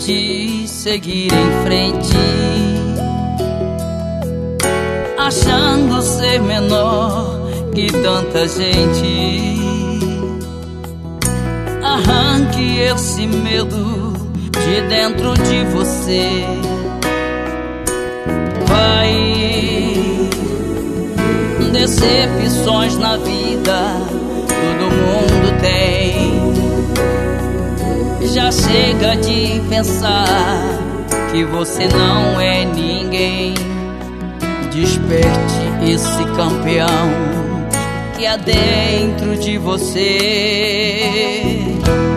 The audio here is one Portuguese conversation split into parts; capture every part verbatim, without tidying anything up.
decidi seguir em frente, achando ser menor que tanta gente. Arranque esse medo de dentro de você. Vai, decepções na vida todo mundo tem. Já chega de pensar que você não é ninguém. Desperte esse campeão que há dentro de você.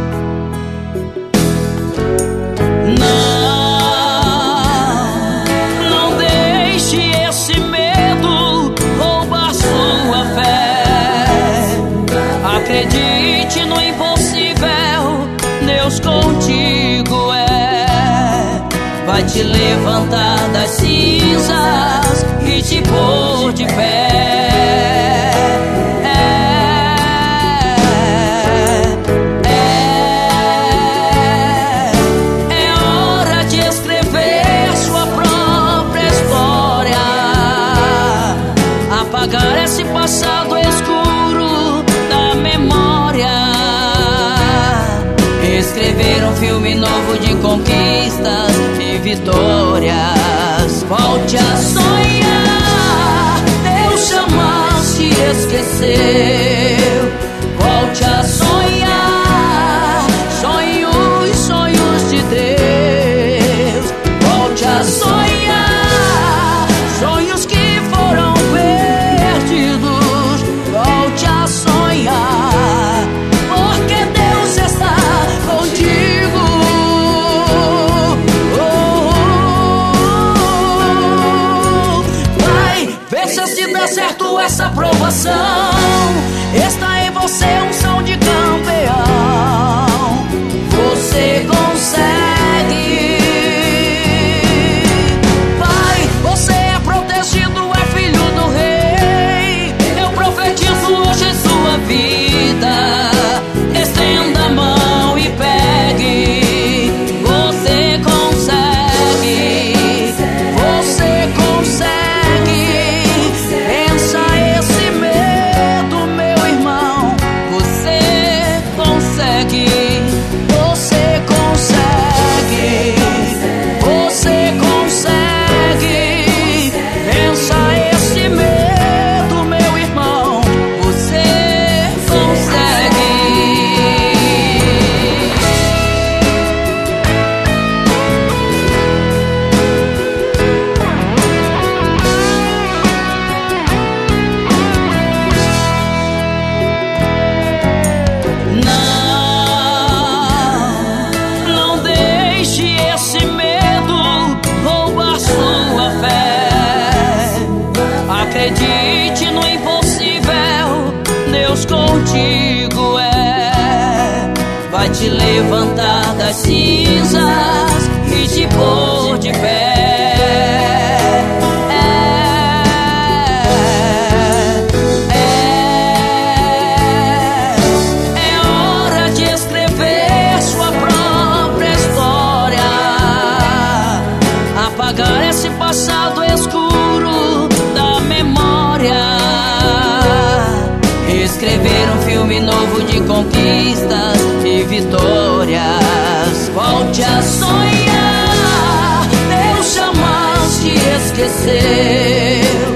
Não, não deixe esse medo roubar sua fé. Acredite no impossível, Deus contigo é. Vai te levantar das cinzas e te pôr de pé. Apagar esse passado escuro da memória, escrever um filme novo de conquistas e vitórias. Volte a sonhar, Deus jamais te esqueceu. Volte a sonhar, sonhos, sonhos de Deus. Volte a sonhar, sonhos que foram volte a sonhar, porque Deus está contigo. Oh, oh, oh. Vai, vê se dá certo essa provação. Está em você um som de campeão. Você consegue. Vai, você é protegido, é filho do rei. Eu profetizo hoje sua vida. Estenda a mão e pegue. Você consegue. Você consegue. Pensa esse medo, meu irmão. Você consegue. Você consegue. Você consegue. Pensa esse medo, meu irmão. Você consegue. Não, não deixe esse medo roubar sua fé. Acredite no impossível, Deus contigo é. Vai te levantar das cinzas e te pôr de pé. É, é, é hora de escrever sua própria história. Apagar esse passado escuro da memória, escrever um filme novo de conquistas e vitórias. Volte a sonhar, Deus jamais te esqueceu.